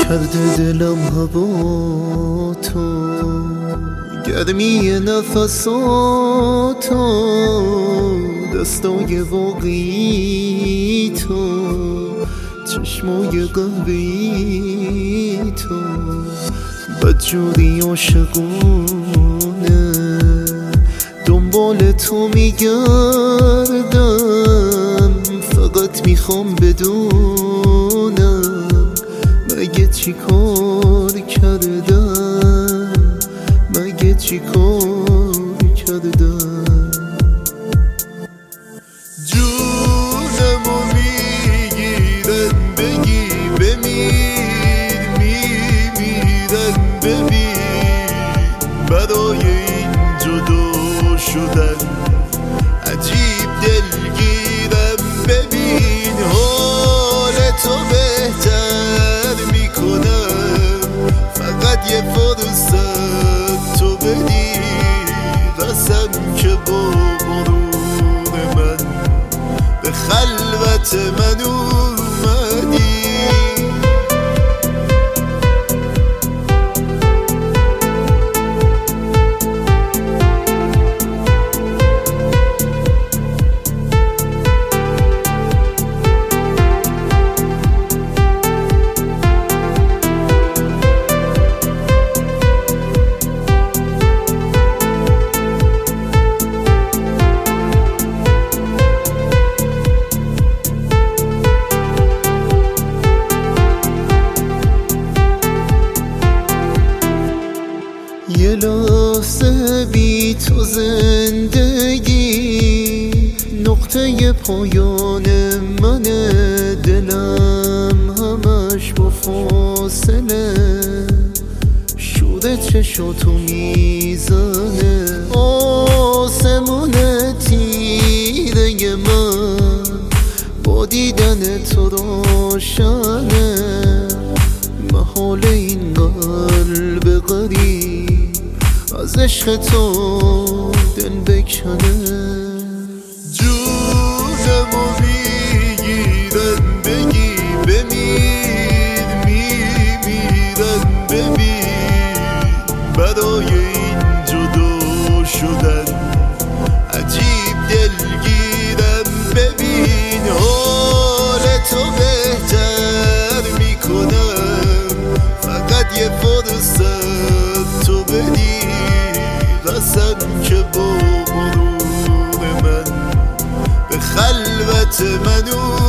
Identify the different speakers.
Speaker 1: کرده دلم هوا تو، گرمی نفساتو، دستای واقعی تو، چشمای قهوه‌ای تو، بدجوری عاشقونه دنبال تو میگردم، فقط میخوام بدونم مگه چی کار کردم، مگه چی کار کردم. جونمو میگیرن بگی بمیر، میمیرن ببین، برای این جدا شدن عجیب دلگیرم. ببین حال تو بهتر میکنم، فقط یه فرصت تو بدی، قسم که با غرور من به خلوت من اومدی. یه لحظه بی تو زندگی نقطه پایان منه، دلم همش با فاصله شور چشاتو میزنه. آسمون تیره من با دیدن تو روشنه، محال این قلب غریب از عشق تو دل بکنه. جونمو میگیرن بگی بمیر، میمیرن ببین، برای این جدا شدن عجیب دلگیرم. ببین حال تو بهتر میکنم، فقط یه فرصت تو بدی، قسم که با غرور من به خلوت من